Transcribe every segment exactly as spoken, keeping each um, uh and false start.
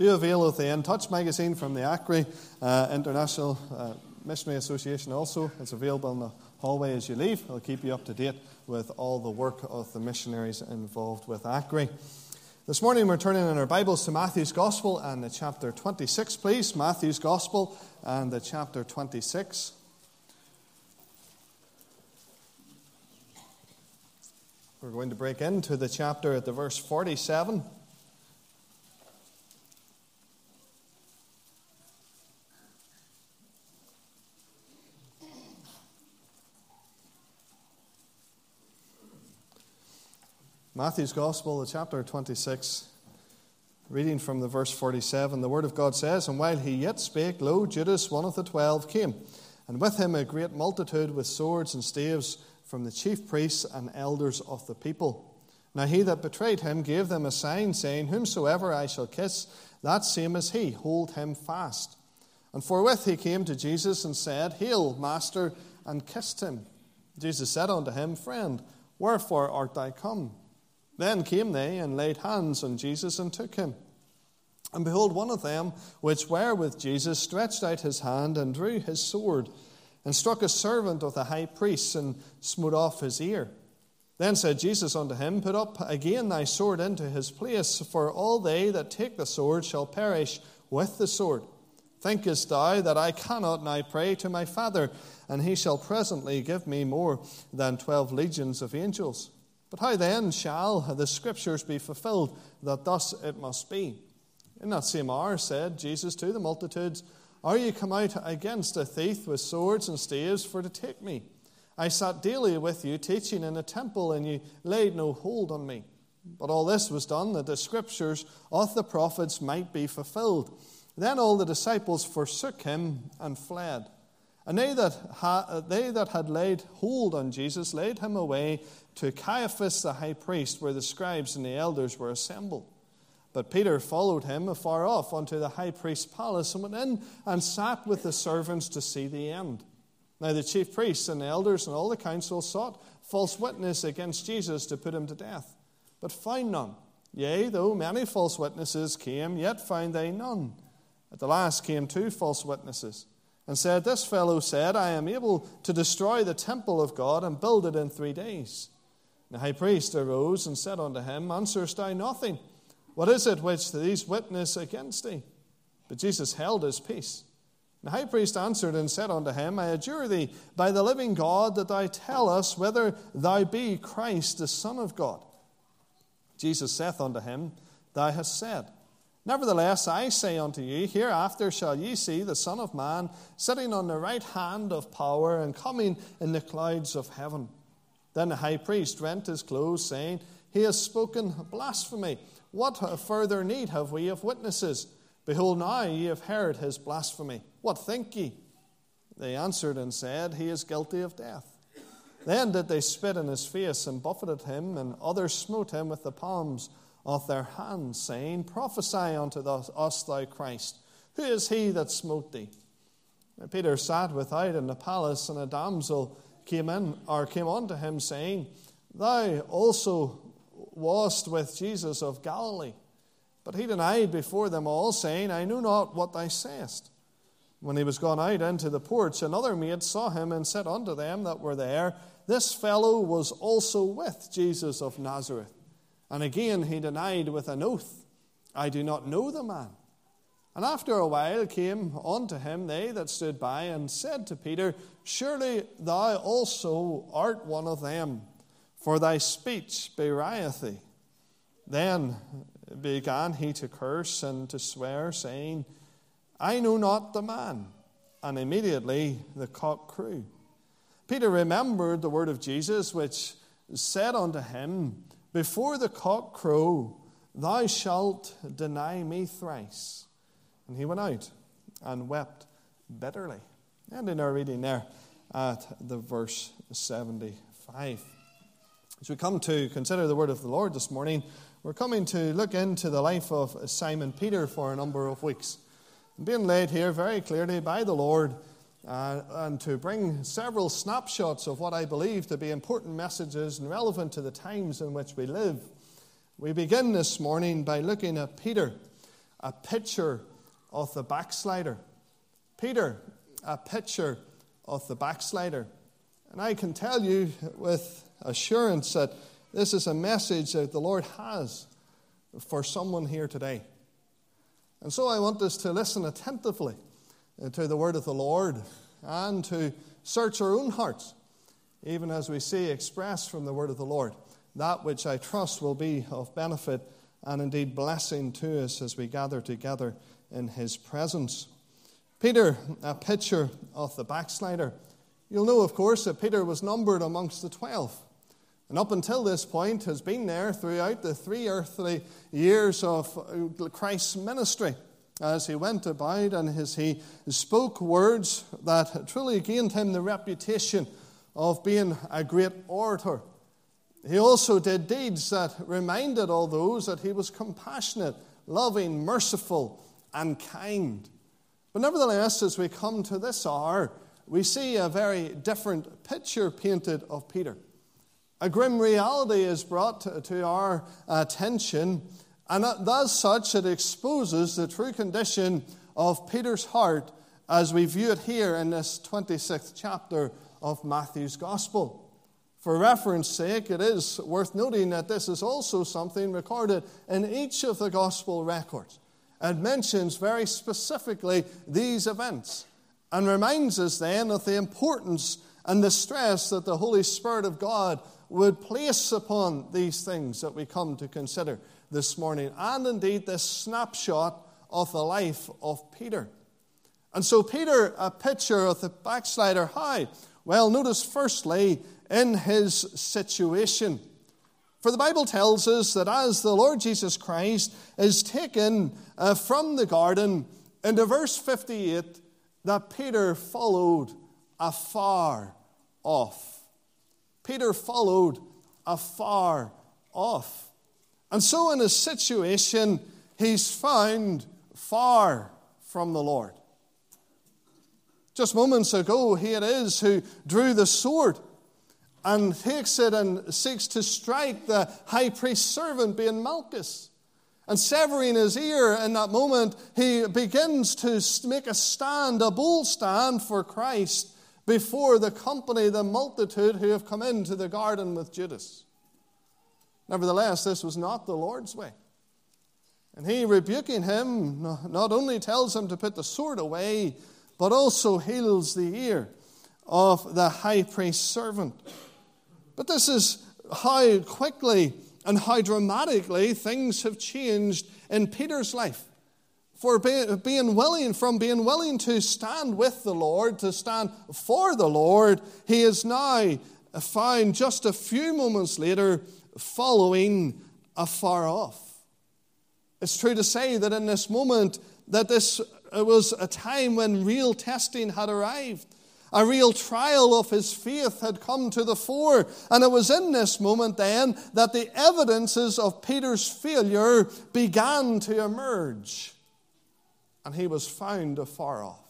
do avail of the In Touch magazine from the ACRI uh, International uh, Missionary Association also. It's available in the hallway as you leave. It'll keep you up to date with all the work of the missionaries involved with ACRI. This morning we're turning in our Bibles to Matthew's Gospel and the chapter twenty-six, please. Matthew's Gospel and the chapter twenty-six. We're going to break into the chapter at the verse forty-seven. Matthew's Gospel, the chapter twenty-six, reading from the verse forty-seven, the Word of God says, "And while he yet spake, lo, Judas, one of the twelve, came, and with him a great multitude with swords and staves from the chief priests and elders of the people. Now he that betrayed him gave them a sign, saying, Whomsoever I shall kiss, that same is he, hold him fast. And forthwith he came to Jesus and said, Hail, Master, and kissed him. Jesus said unto him, Friend, wherefore art thou come? Then came they and laid hands on Jesus and took him. And behold, one of them which were with Jesus stretched out his hand and drew his sword, and struck a servant of the high priest, and smote off his ear. Then said Jesus unto him, Put up again thy sword into his place, for all they that take the sword shall perish with the sword. Thinkest thou that I cannot now pray to my Father, and he shall presently give me more than twelve legions of angels? But how then shall the Scriptures be fulfilled, that thus it must be? In that same hour said Jesus to the multitudes, Are ye come out against a thief with swords and staves for to take me? I sat daily with you teaching in the temple, and ye laid no hold on me. But all this was done, that the Scriptures of the prophets might be fulfilled. Then all the disciples forsook him and fled. And they that, ha- they that had laid hold on Jesus laid him away to Caiaphas the high priest, where the scribes and the elders were assembled. But Peter followed him afar off unto the high priest's palace, and went in and sat with the servants to see the end. Now the chief priests and the elders and all the council sought false witness against Jesus to put him to death, but found none. Yea, though many false witnesses came, yet found they none. At the last came two false witnesses, and said, This fellow said, I am able to destroy the temple of God and build it in three days. The high priest arose and said unto him, Answerest thou nothing? What is it which these witness against thee? But Jesus held his peace. The high priest answered and said unto him, I adjure thee by the living God that thou tell us whether thou be Christ, the Son of God. Jesus saith unto him, Thou hast said. Nevertheless, I say unto you, hereafter shall ye see the Son of Man sitting on the right hand of power and coming in the clouds of heaven. Then the high priest rent his clothes, saying, He has spoken blasphemy. What further need have we of witnesses? Behold, now ye have heard his blasphemy. What think ye? They answered and said, He is guilty of death. Then did they spit in his face and buffeted him, and others smote him with the palms of their hands, saying, Prophesy unto us, thou Christ. Who is he that smote thee? And Peter sat without in the palace, and a damsel came in, or came unto him, saying, Thou also wast with Jesus of Galilee. But he denied before them all, saying, I know not what thou sayest. When he was gone out into the porch, another maid saw him, and said unto them that were there, This fellow was also with Jesus of Nazareth. And again he denied with an oath, I do not know the man. And after a while came unto him they that stood by, and said to Peter, Surely thou also art one of them, for thy speech bewrayeth thee. Then began he to curse and to swear, saying, I know not the man. And immediately the cock crew. Peter remembered the word of Jesus, which said unto him, Before the cock crow, thou shalt deny me thrice. And he went out and wept bitterly. And in our reading there at the verse seventy-five. As we come to consider the word of the Lord this morning, we're coming to look into the life of Simon Peter for a number of weeks. Being led here very clearly by the Lord, uh, and to bring several snapshots of what I believe to be important messages and relevant to the times in which we live. We begin this morning by looking at Peter a picture of the backslider. Peter, a picture of the backslider. And I can tell you with assurance that this is a message that the Lord has for someone here today. And so I want us to listen attentively to the word of the Lord and to search our own hearts, even as we see expressed from the word of the Lord, that which I trust will be of benefit and indeed blessing to us as we gather together in his presence. Peter, a picture of the backslider. You'll know, of course, that Peter was numbered amongst the twelve. And up until this point has been there throughout the three earthly years of Christ's ministry, as he went about and as he spoke words that truly gained him the reputation of being a great orator. He also did deeds that reminded all those that he was compassionate, loving, merciful, and kind. But nevertheless, as we come to this hour, we see a very different picture painted of Peter. A grim reality is brought to, to our attention, and as such, it exposes the true condition of Peter's heart as we view it here in this twenty-sixth chapter of Matthew's Gospel. For reference sake, it is worth noting that this is also something recorded in each of the Gospel records. It mentions very specifically these events and reminds us then of the importance and the stress that the Holy Spirit of God would place upon these things that we come to consider this morning, and indeed this snapshot of the life of Peter. And so Peter, a picture of the backslider, how? Well, notice firstly in his situation. For the Bible tells us that as the Lord Jesus Christ is taken uh, from the garden, in the verse fifty-eight, that Peter followed afar off. Peter followed afar off. And so in his situation, he's found far from the Lord. Just moments ago, he it is who drew the sword and takes it and seeks to strike the high priest's servant, being Malchus. And severing his ear in that moment, he begins to make a stand, a bold stand for Christ before the company, the multitude who have come into the garden with Judas. Nevertheless, this was not the Lord's way. And he, rebuking him, not only tells him to put the sword away, but also heals the ear of the high priest's servant. But this is how quickly and how dramatically things have changed in Peter's life. For being willing, from being willing to stand with the Lord, to stand for the Lord, he is now found just a few moments later following afar off. It's true to say that in this moment, that this was a time when real testing had arrived. A real trial of his faith had come to the fore. And it was in this moment then that the evidences of Peter's failure began to emerge. And he was found afar off.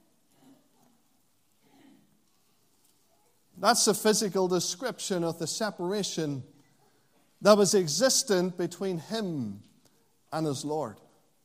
That's the physical description of the separation that was existent between him and his Lord.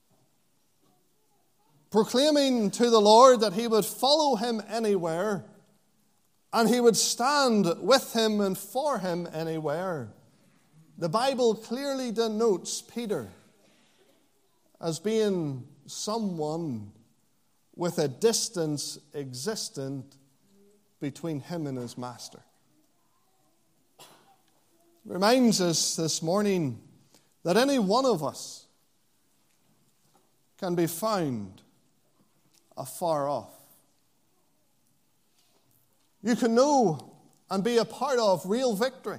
Proclaiming to the Lord that he would follow him anywhere and he would stand with him and for him anywhere, the Bible clearly denotes Peter as being someone with a distance existent between him and his master. Reminds us this morning that any one of us can be found afar off. You can know and be a part of real victory.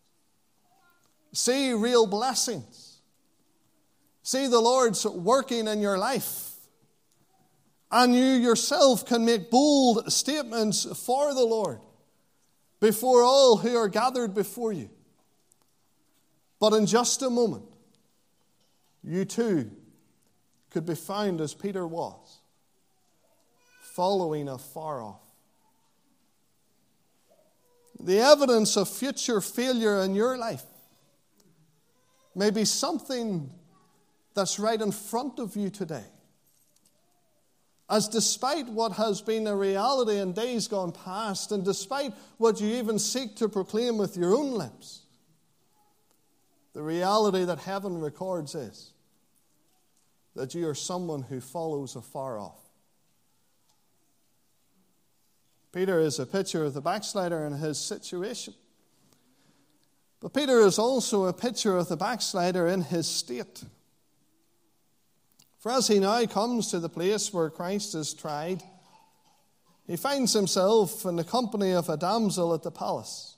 See real blessings. See the Lord's working in your life. And you yourself can make bold statements for the Lord before all who are gathered before you. But in just a moment, you too could be found as Peter was, following afar off. The evidence of future failure in your life may be something that's right in front of you today. As despite what has been a reality in days gone past, and despite what you even seek to proclaim with your own lips, the reality that heaven records is that you are someone who follows afar off. Peter is a picture of the backslider in his situation. But Peter is also a picture of the backslider in his state. For as he now comes to the place where Christ is tried, he finds himself in the company of a damsel at the palace.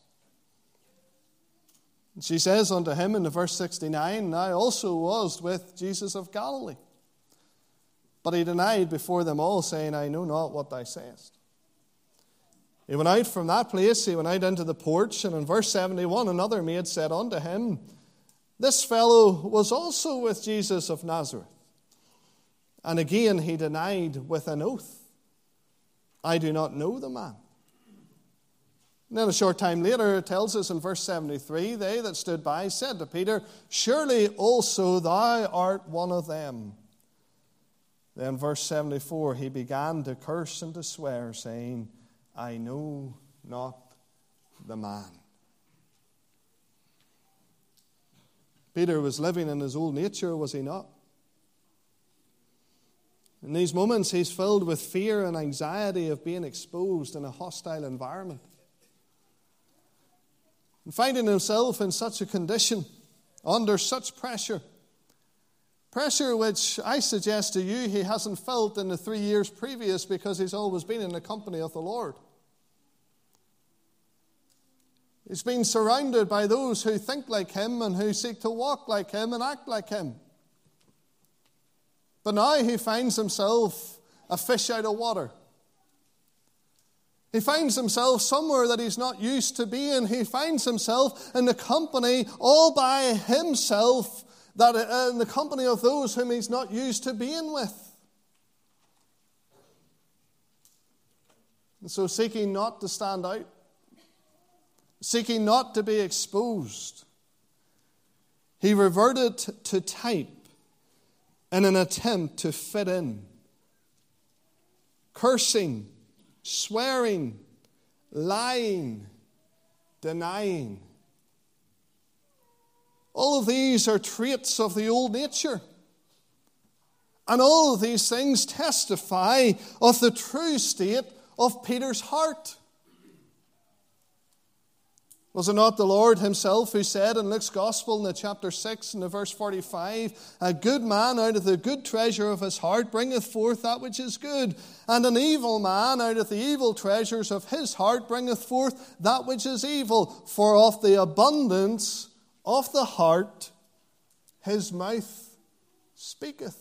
And she says unto him in the verse sixty-nine, "I also was with Jesus of Galilee." But he denied before them all, saying, "I know not what thou sayest." He went out from that place, he went out into the porch, and in verse seventy-one, another maid said unto him, "This fellow was also with Jesus of Nazareth." And again he denied with an oath, "I do not know the man." And then a short time later, it tells us in verse seventy-three, they that stood by said to Peter, "Surely also thou art one of them." Then verse seventy-four, he began to curse and to swear, saying, "I know not the man." Peter was living in his old nature, was he not? In these moments, he's filled with fear and anxiety of being exposed in a hostile environment. And finding himself in such a condition, under such pressure, pressure which I suggest to you he hasn't felt in the three years previous because he's always been in the company of the Lord. He's been surrounded by those who think like him and who seek to walk like him and act like him. But now he finds himself a fish out of water. He finds himself somewhere that he's not used to being. He finds himself in the company all by himself, that uh, in the company of those whom he's not used to being with. And so seeking not to stand out, seeking not to be exposed, he reverted to type in an attempt to fit in. Cursing, swearing, lying, denying. All of these are traits of the old nature. And all of these things testify of the true state of Peter's heart. Was it not the Lord himself who said in Luke's Gospel in the chapter six and the verse forty-five, "A good man out of the good treasure of his heart bringeth forth that which is good, and an evil man out of the evil treasures of his heart bringeth forth that which is evil. For of the abundance of the heart his mouth speaketh."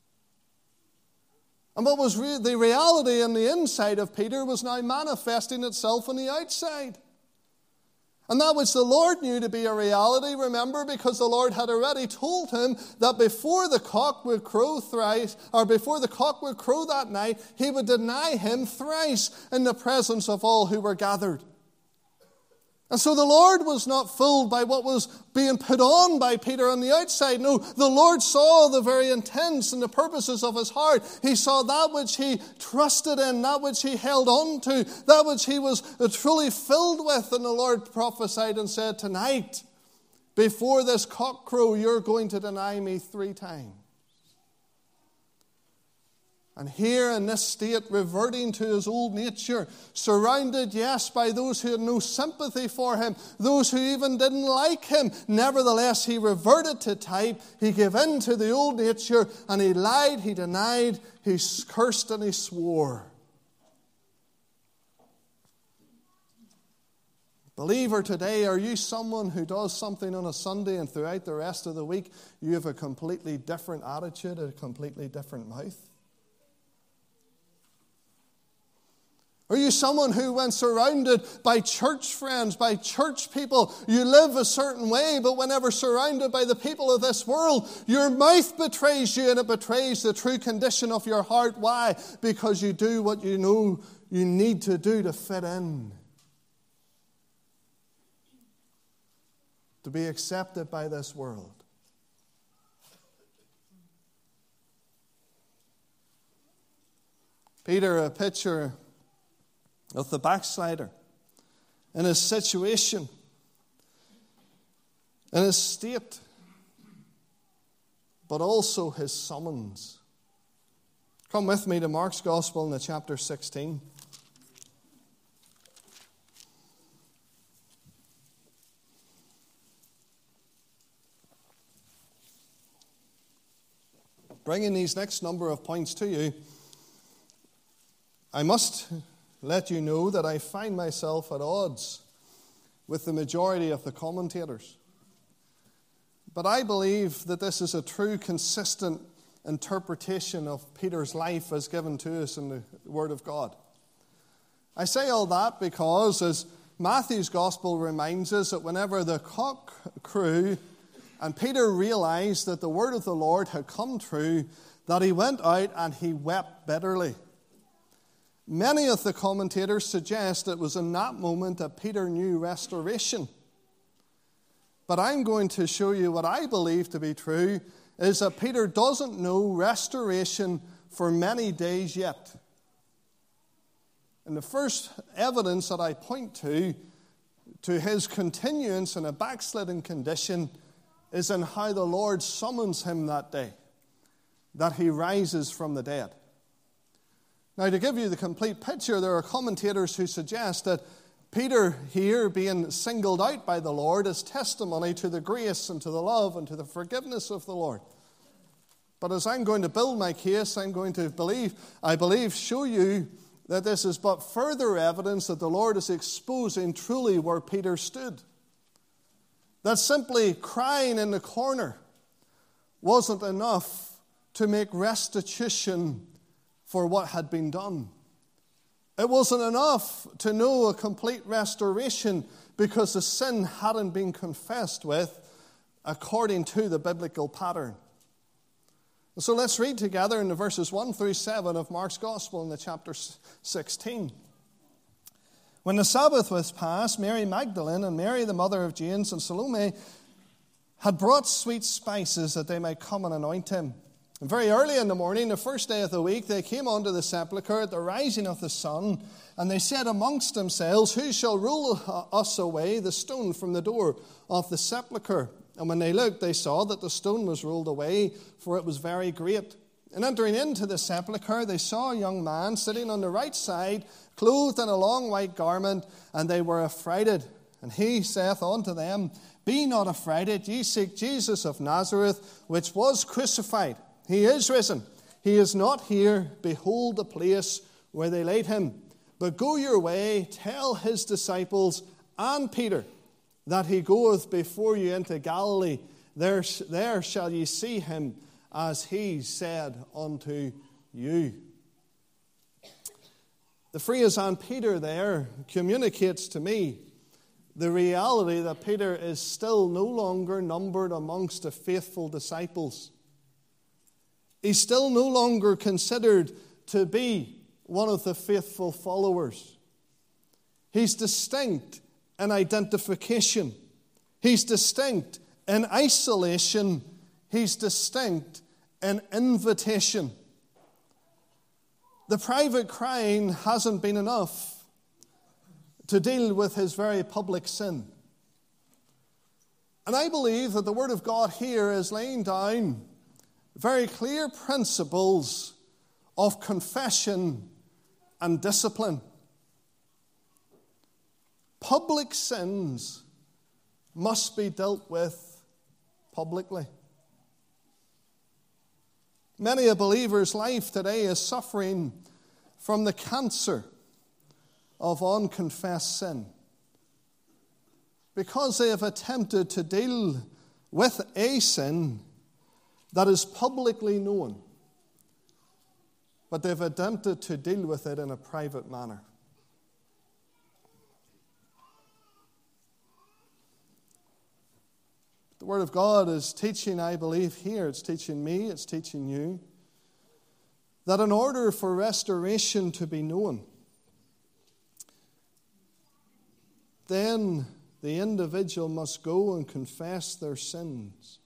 And what was re- the reality in the inside of Peter was now manifesting itself on the outside. And that which the Lord knew to be a reality, remember, because the Lord had already told him that before the cock would crow thrice, or before the cock would crow that night, he would deny him thrice in the presence of all who were gathered. And so the Lord was not fooled by what was being put on by Peter on the outside. No, the Lord saw the very intents and the purposes of his heart. He saw that which he trusted in, that which he held on to, that which he was truly filled with. And the Lord prophesied and said, "Tonight, before this cock crow, you're going to deny me three times." And here in this state, reverting to his old nature, surrounded, yes, by those who had no sympathy for him, those who even didn't like him, nevertheless, he reverted to type. He gave in to the old nature, and he lied, he denied, he cursed, and he swore. Believer, today, are you someone who does something on a Sunday and throughout the rest of the week, you have a completely different attitude, a completely different mouth? Are you someone who, when surrounded by church friends, by church people, you live a certain way, but whenever surrounded by the people of this world, your mouth betrays you and it betrays the true condition of your heart? Why? Because you do what you know you need to do to fit in, to be accepted by this world. Peter, a picture of the backslider in his situation, in his state, but also his summons. Come with me to Mark's Gospel in the chapter sixteen. Bringing these next number of points to you, I must let you know that I find myself at odds with the majority of the commentators. But I believe that this is a true, consistent interpretation of Peter's life as given to us in the Word of God. I say all that because, as Matthew's Gospel reminds us, that whenever the cock crew and Peter realized that the word of the Lord had come true, that he went out and he wept bitterly. Many of the commentators suggest it was in that moment that Peter knew restoration. But I'm going to show you what I believe to be true, is that Peter doesn't know restoration for many days yet. And the first evidence that I point to, to his continuance in a backslidden condition, is in how the Lord summons him that day, that he rises from the dead. Now, to give you the complete picture, there are commentators who suggest that Peter here being singled out by the Lord is testimony to the grace and to the love and to the forgiveness of the Lord. But as I'm going to build my case, I'm going to believe, I believe, show you that this is but further evidence that the Lord is exposing truly where Peter stood. That simply crying in the corner wasn't enough to make restitution for what had been done. It wasn't enough to know a complete restoration because the sin hadn't been confessed with according to the biblical pattern. So let's read together in the verses one through seven of Mark's Gospel in the chapter sixteen. When the Sabbath was past, Mary Magdalene and Mary, the mother of James, and Salome had brought sweet spices that they might come and anoint him. And very early in the morning, the first day of the week, they came unto the sepulchre at the rising of the sun, and they said amongst themselves, Who shall roll us away the stone from the door of the sepulchre? And when they looked, they saw that the stone was rolled away, for it was very great. And entering into the sepulchre, they saw a young man sitting on the right side, clothed in a long white garment, and they were affrighted. And he saith unto them, Be not affrighted, ye seek Jesus of Nazareth, which was crucified. He is risen. He is not here. Behold the place where they laid him. But go your way, tell his disciples and Peter that he goeth before you into Galilee. There, there shall ye see him, as he said unto you. The phrase "and Peter" there communicates to me the reality that Peter is still no longer numbered amongst the faithful disciples. He's still no longer considered to be one of the faithful followers. He's distinct in identification. He's distinct in isolation. He's distinct in invitation. The private crying hasn't been enough to deal with his very public sin. And I believe that the Word of God here is laying down very clear principles of confession and discipline. Public sins must be dealt with publicly. Many a believer's life today is suffering from the cancer of unconfessed sin because they have attempted to deal with a sin that is publicly known, but they've attempted to deal with it in a private manner. The Word of God is teaching, I believe, here, it's teaching me, it's teaching you, that in order for restoration to be known, then the individual must go and confess their sins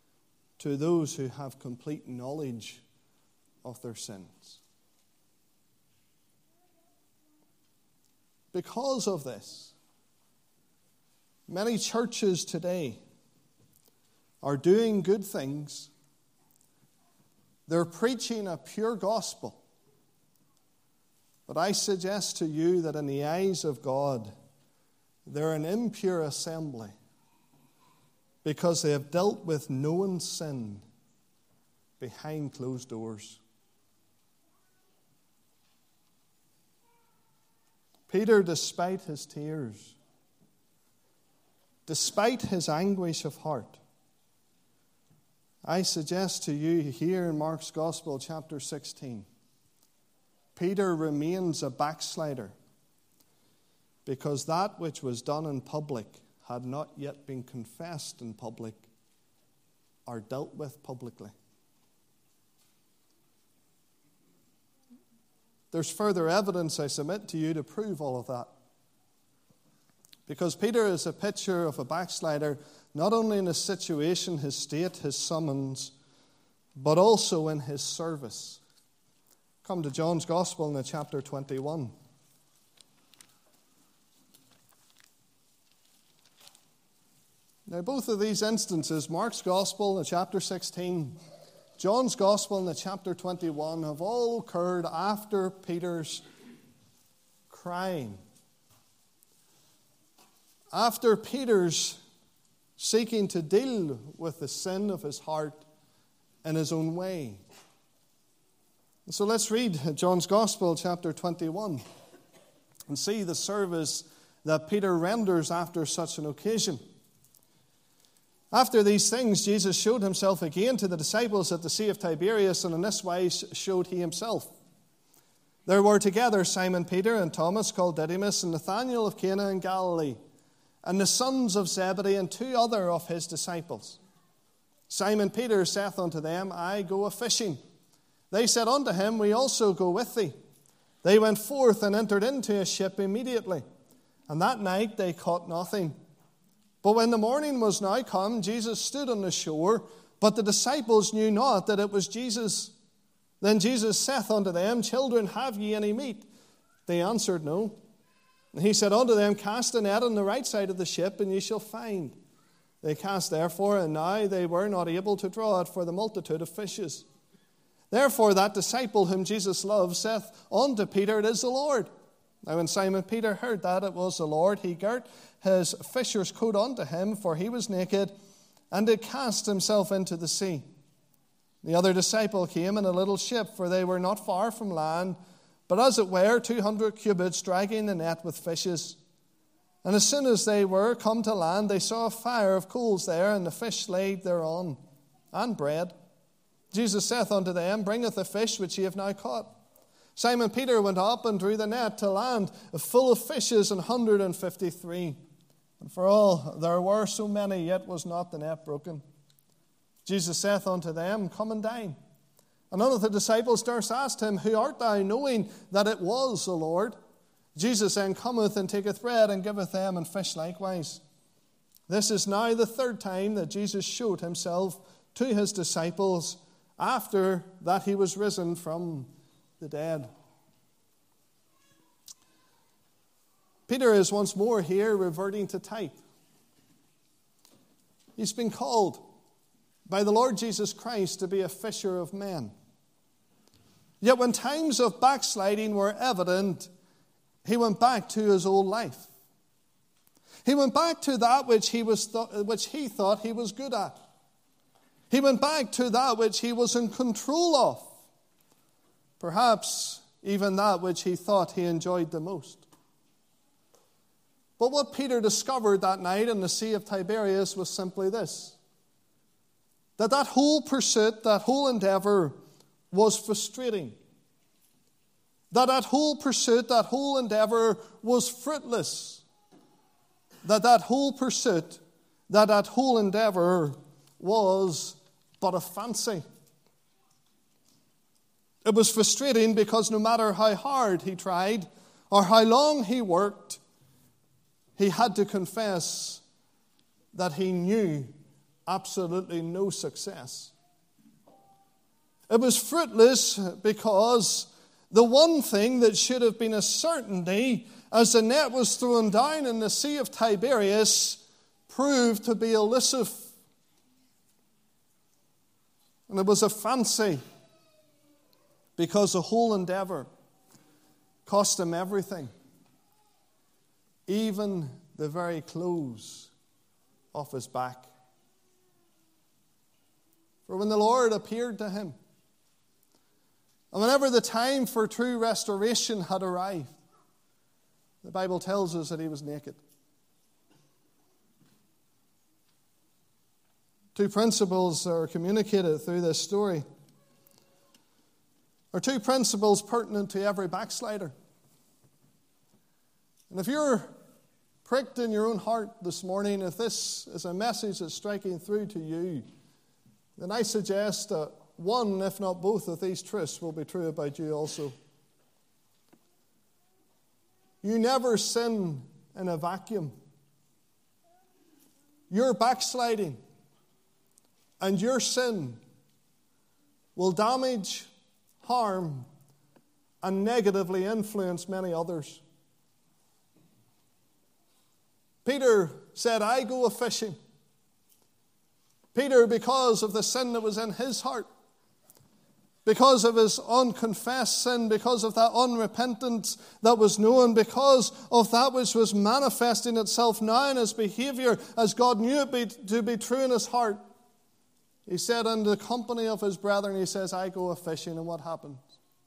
to those who have complete knowledge of their sins. because of this, many churches today are doing good things. They're preaching a pure gospel. But I suggest to you that in the eyes of God, they're an impure assembly because they have dealt with known sin behind closed doors. Peter, despite his tears, despite his anguish of heart, I suggest to you here in Mark's Gospel, chapter sixteen, Peter remains a backslider because that which was done in public had not yet been confessed in public or dealt with publicly. There's further evidence, I submit to you, to prove all of that. Because Peter is a picture of a backslider, not only in his situation, his state, his summons, but also in his service. Come to John's Gospel in the chapter twenty-one. Now, both of these instances, Mark's Gospel in the chapter sixteen, John's Gospel in the chapter twenty-one, have all occurred after Peter's crying. After Peter's seeking to deal with the sin of his heart in his own way. So let's read John's Gospel, chapter twenty-one, and see the service that Peter renders after such an occasion. After these things, Jesus showed himself again to the disciples at the Sea of Tiberias, and in this wise showed he himself. There were together Simon Peter and Thomas called Didymus, and Nathanael of Cana in Galilee, and the sons of Zebedee, and two other of his disciples. Simon Peter saith unto them, I go a-fishing. They said unto him, We also go with thee. They went forth and entered into a ship immediately, and that night they caught nothing. But when the morning was now come, Jesus stood on the shore, but the disciples knew not that it was Jesus. Then Jesus saith unto them, Children, have ye any meat? They answered, No. And he said unto them, Cast a net on the right side of the ship, and ye shall find. They cast therefore, and now they were not able to draw it for the multitude of fishes. Therefore that disciple whom Jesus loved saith unto Peter, It is the Lord. Now when Simon Peter heard that it was the Lord, he girt his fisher's coat unto him, for he was naked, and did cast himself into the sea. The other disciple came in a little ship, for they were not far from land, but as it were two hundred cubits, dragging the net with fishes. And as soon as they were come to land, they saw a fire of coals there, and the fish laid thereon, and bread. Jesus saith unto them, Bringeth the fish which ye have now caught. Simon Peter went up and drew the net to land, full of fishes, an hundred and fifty-three. And for all there were so many, yet was not the net broken. Jesus saith unto them, Come and dine. And none of the disciples durst ask him, Who art thou? Knowing that it was the Lord. Jesus then cometh and taketh bread and giveth them, and fish likewise. This is now the third time that Jesus showed himself to his disciples after that he was risen from the dead. Peter is once more here reverting to type. He's been called by the Lord Jesus Christ to be a fisher of men. Yet when times of backsliding were evident, he went back to his old life. He went back to that which he was th- which he thought he was good at. He went back to that which he was in control of. Perhaps even that which he thought he enjoyed the most. But what Peter discovered that night in the Sea of Tiberias was simply this: that that whole pursuit, that whole endeavor was frustrating. That that whole pursuit, that whole endeavor was fruitless. That that whole pursuit, that that whole endeavor was but a fancy. It was frustrating because no matter how hard he tried or how long he worked, he had to confess that he knew absolutely no success. It was fruitless because the one thing that should have been a certainty as the net was thrown down in the Sea of Tiberias, proved to be elusive. And it was a fancy, because the whole endeavor cost him everything, even the very clothes off his back. For when the Lord appeared to him, and whenever the time for true restoration had arrived, the Bible tells us that he was naked. Two principles are communicated through this story, are two principles pertinent to every backslider. And if you're pricked in your own heart this morning, if this is a message that's striking through to you, then I suggest that one, if not both, of these truths will be true about you also. You never sin in a vacuum. Your backsliding and your sin will damage, harm, and negatively influence many others. Peter said, I go a-fishing. Peter, because of the sin that was in his heart, because of his unconfessed sin, because of that unrepentance that was known, because of that which was manifesting itself now in his behavior, as God knew it be, to be true in his heart, he said, in the company of his brethren, he says, I go a-fishing. And what happens?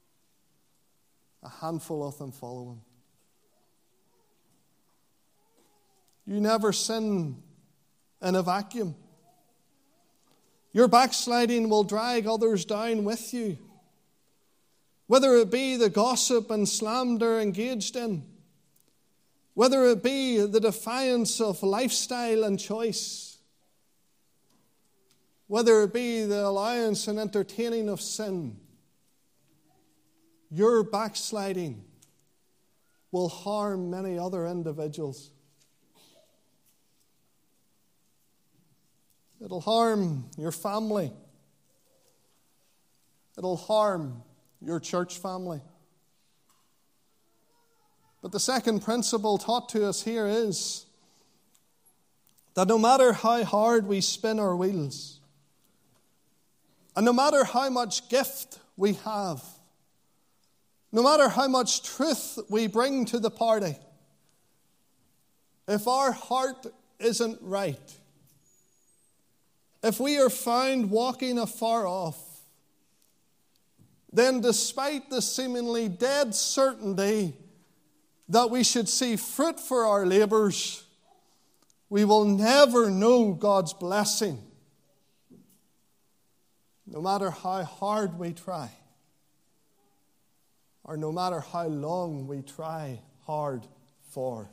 A handful of them follow him. You never sin in a vacuum. Your backsliding will drag others down with you. Whether it be the gossip and slander engaged in, whether it be the defiance of lifestyle and choice, whether it be the allowance and entertaining of sin, your backsliding will harm many other individuals. It'll harm your family. It'll harm your church family. But the second principle taught to us here is that no matter how hard we spin our wheels, and no matter how much gift we have, no matter how much truth we bring to the party, if our heart isn't right, if we are found walking afar off, then despite the seemingly dead certainty that we should see fruit for our labors, we will never know God's blessing, no matter how hard we try, or no matter how long we try hard for.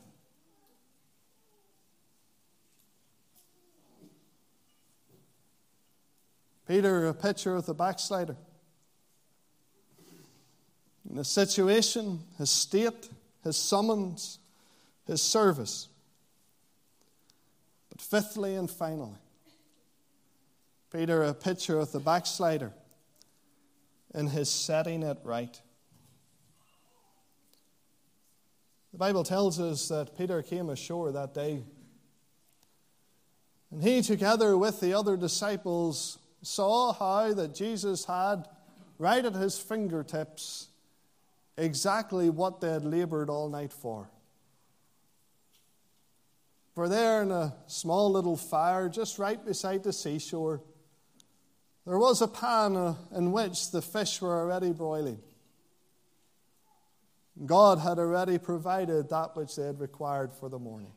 Peter, a picture of the backslider. In his situation, his state, his summons, his service. But fifthly and finally, Peter, a picture of the backslider in his setting it right. The Bible tells us that Peter came ashore that day, and he, together with the other disciples, saw how that Jesus had right at his fingertips exactly what they had labored all night for. For there in a small little fire just right beside the seashore, there was a pan in which the fish were already broiling. God had already provided that which they had required for the morning.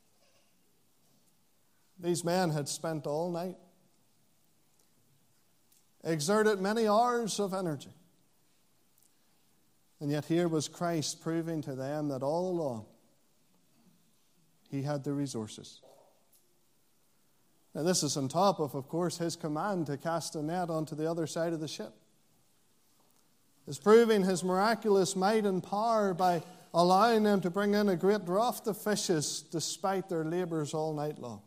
These men had spent all night, exerted many hours of energy. And yet here was Christ proving to them that all along he had the resources. Now this is on top of, of course, his command to cast a net onto the other side of the ship. It's proving his miraculous might and power by allowing them to bring in a great draught of fishes despite their labors all night long.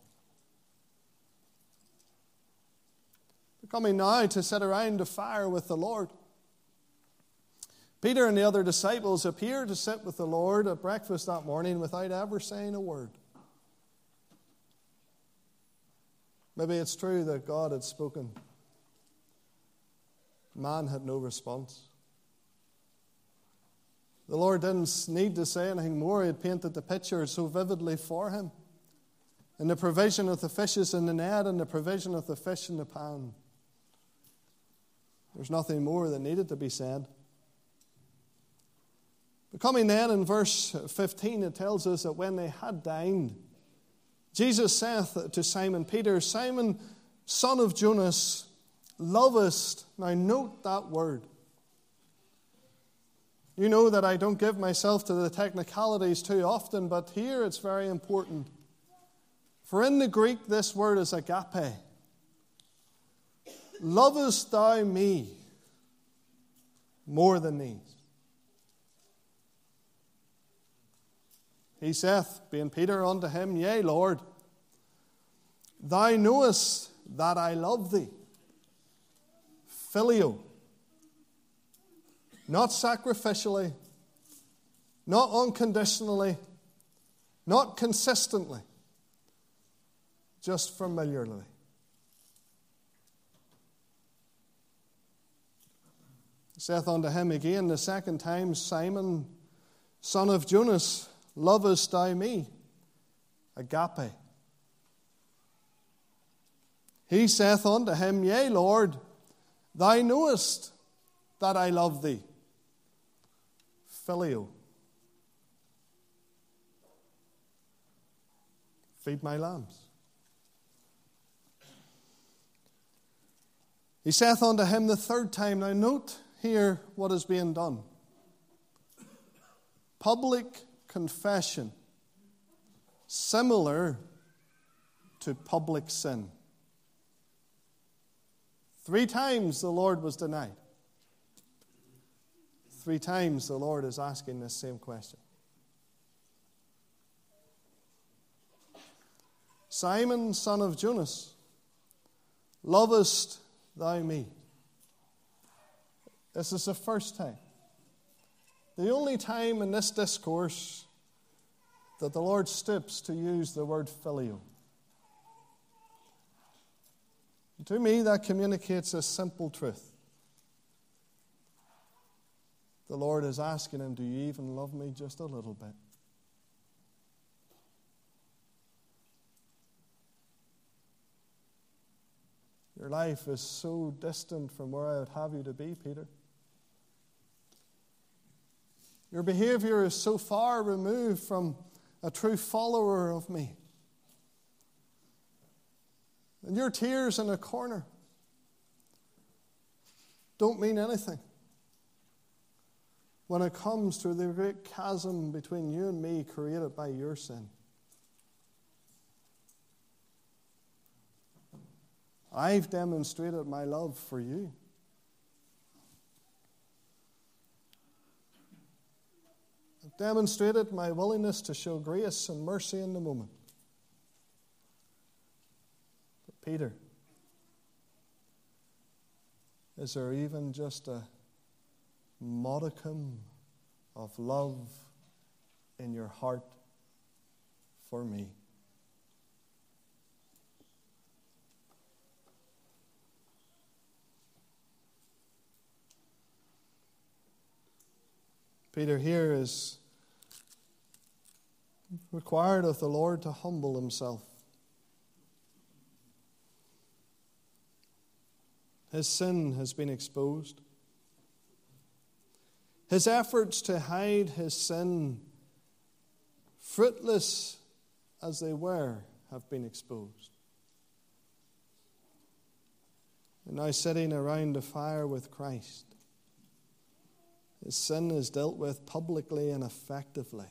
They're coming now to sit around the fire with the Lord. Peter and the other disciples appeared to sit with the Lord at breakfast that morning without ever saying a word. Maybe it's true that God had spoken. Man had no response. The Lord didn't need to say anything more. He had painted the picture so vividly for him. In the provision of the fishes in the net and the provision of the fish in the pan. There's nothing more that needed to be said. But coming then in verse fifteen, it tells us that when they had dined, Jesus saith to Simon Peter, Simon, son of Jonas, lovest. Now note that word. You know that I don't give myself to the technicalities too often, but here it's very important. For in the Greek, this word is agape. Lovest thou me more than these? He saith, being Peter, unto him, Yea, Lord, thou knowest that I love thee. Phileo. Not sacrificially, not unconditionally, not consistently, just familiarly. He saith unto him again the second time, Simon, son of Jonas, lovest thou me? Agape. He saith unto him, Yea, Lord, thou knowest that I love thee. Phileo. Feed my lambs. He saith unto him the third time, now note here what is being done. Public confession, similar to public sin. Three times the Lord was denied. Three times the Lord is asking this same question. Simon, son of Jonas, lovest thou me? This is the first time. The only time in this discourse that the Lord stoops to use the word phileo. To me, that communicates a simple truth. The Lord is asking him, do you even love me just a little bit? Your life is so distant from where I would have you to be, Peter. Your behavior is so far removed from a true follower of me. And your tears in a corner don't mean anything when it comes to the great chasm between you and me created by your sin. I've demonstrated my love for you. I've demonstrated my willingness to show grace and mercy in the moment. But Peter, is there even just a modicum of love in your heart for me? Peter here is required of the Lord to humble himself. His sin has been exposed. His efforts to hide his sin, fruitless as they were, have been exposed. And now sitting around the fire with Christ, his sin is dealt with publicly and effectively.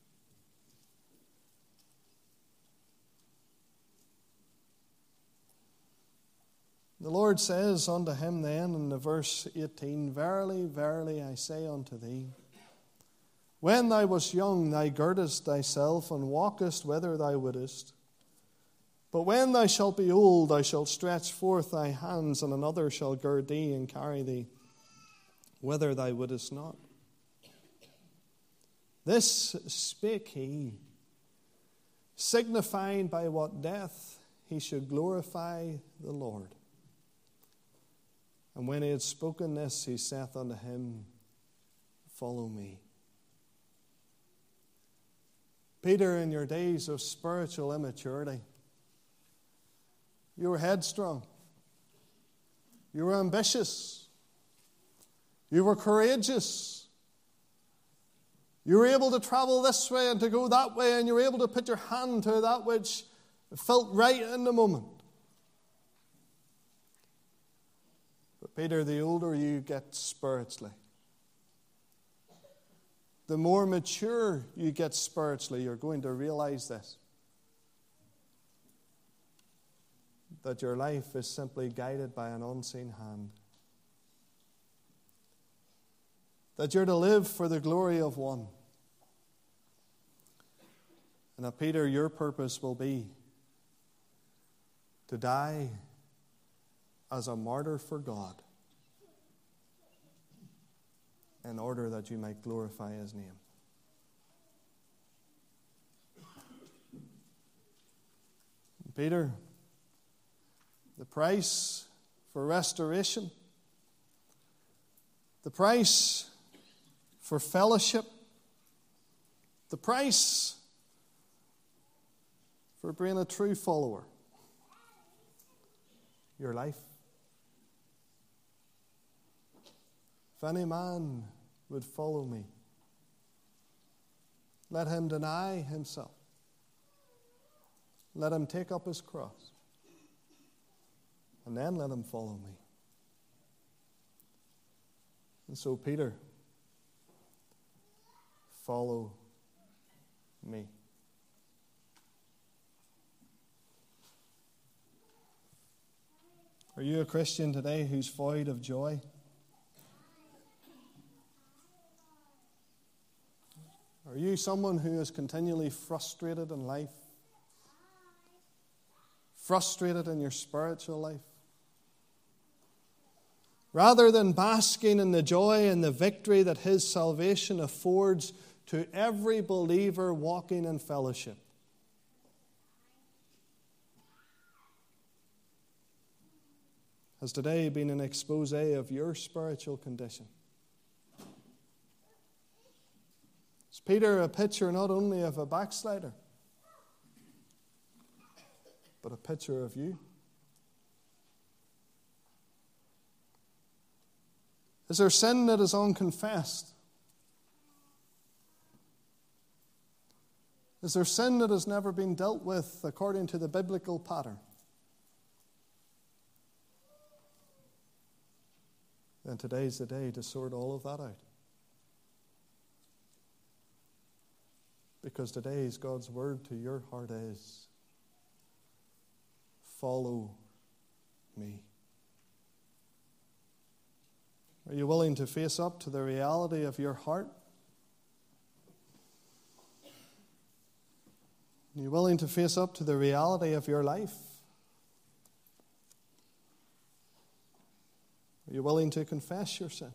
The Lord says unto him then in the verse eighteen, Verily, verily, I say unto thee, when thou wast young, thou girdest thyself and walkest whither thou wouldest. But when thou shalt be old, thou shalt stretch forth thy hands, and another shall gird thee and carry thee whither thou wouldest not. This spake he, signifying by what death he should glorify the Lord. And when he had spoken this, he saith unto him, Follow me. Peter, in your days of spiritual immaturity, you were headstrong. You were ambitious. You were courageous. You were able to travel this way and to go that way, and you were able to put your hand to that which felt right in the moment. But Peter, the older you get spiritually, the more mature you get spiritually, you're going to realize this: that your life is simply guided by an unseen hand. That you're to live for the glory of one. And that, Peter, your purpose will be to die as a martyr for God in order that you might glorify His name. Peter, the price for restoration, the price for fellowship, the price for being a true follower, your life. If any man would follow me, let him deny himself. Let him take up his cross. And then let him follow me. And so, Peter, follow me. Are you a Christian today who's void of joy? Are you someone who is continually frustrated in life? Frustrated in your spiritual life? Rather than basking in the joy and the victory that His salvation affords to every believer walking in fellowship. Has today been an expose of your spiritual condition? Is Peter a picture not only of a backslider, but a picture of you? Is there sin that is unconfessed? Is there sin that has never been dealt with according to the biblical pattern? Then today's the day to sort all of that out. Because today's God's word to your heart is, follow me. Are you willing to face up to the reality of your heart? Are you willing to face up to the reality of your life? Are you willing to confess your sin?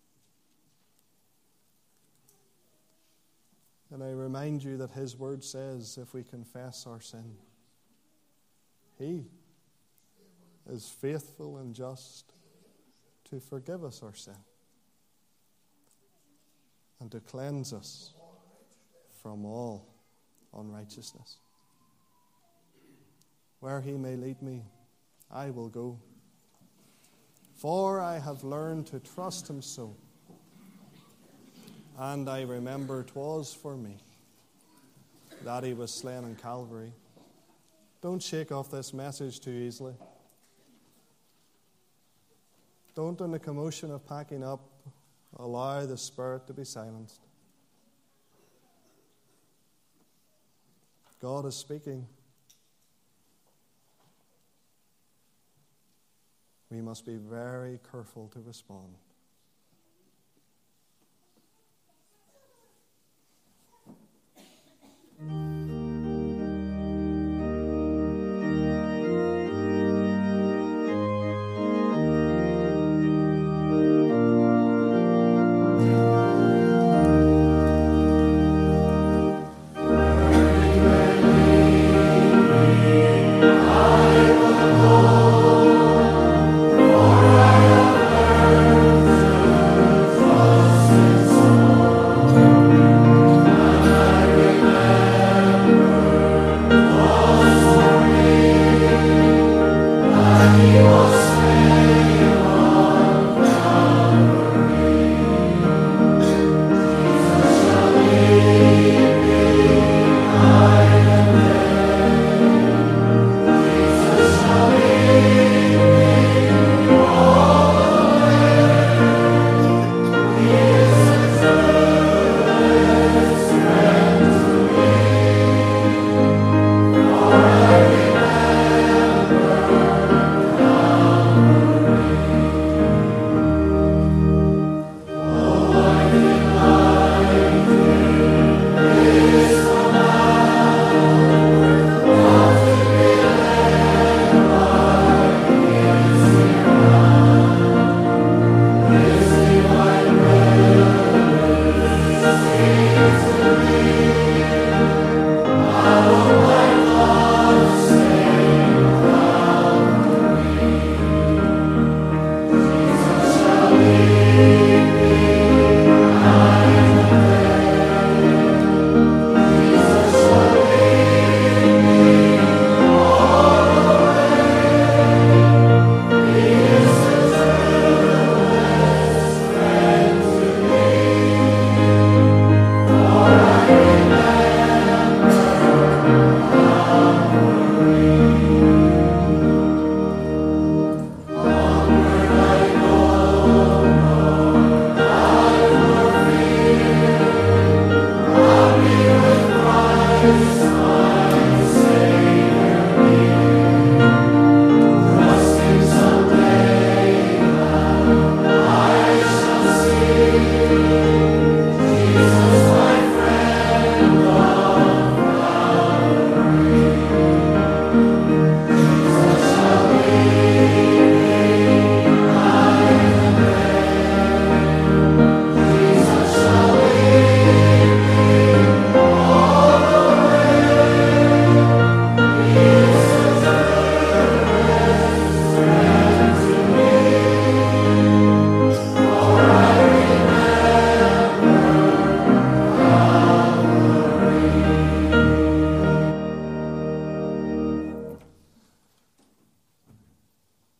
And I remind you that His word says if we confess our sin, He is faithful and just to forgive us our sin and to cleanse us from all unrighteousness. Where He may lead me, I will go, for I have learned to trust Him so. And I remember 'twas for me that He was slain on Calvary. Don't shake off this message too easily. Don't, in the commotion of packing up, allow the Spirit to be silenced. God is speaking. We must be very careful to respond.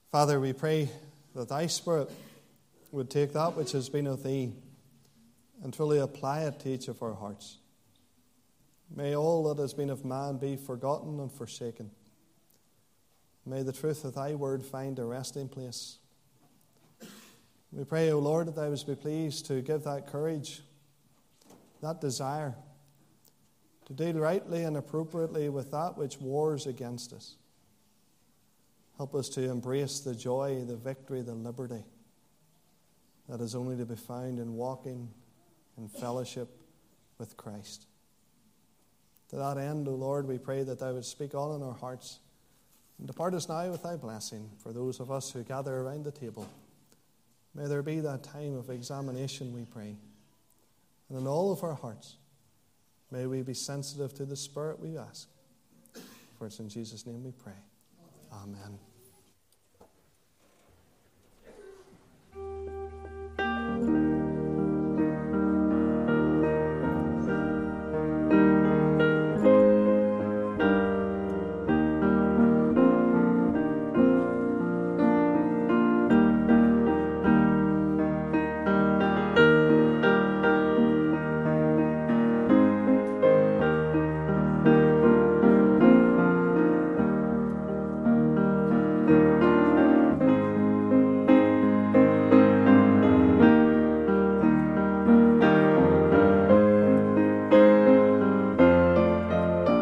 Father, we pray that thy Spirit would take that which has been of thee and truly apply it to each of our hearts. May all that has been of man be forgotten and forsaken. May the truth of thy word find a resting place. We pray, O Lord, that thou wouldst be pleased to give that courage, that desire, to deal rightly and appropriately with that which wars against us. Help us to embrace the joy, the victory, the liberty that is only to be found in walking in fellowship with Christ. To that end, O Lord, we pray that thou would speak on in our hearts and depart us now with thy blessing for those of us who gather around the table. May there be that time of examination, we pray. And in all of our hearts, may we be sensitive to the Spirit, we ask. For it's in Jesus' name we pray. Amen.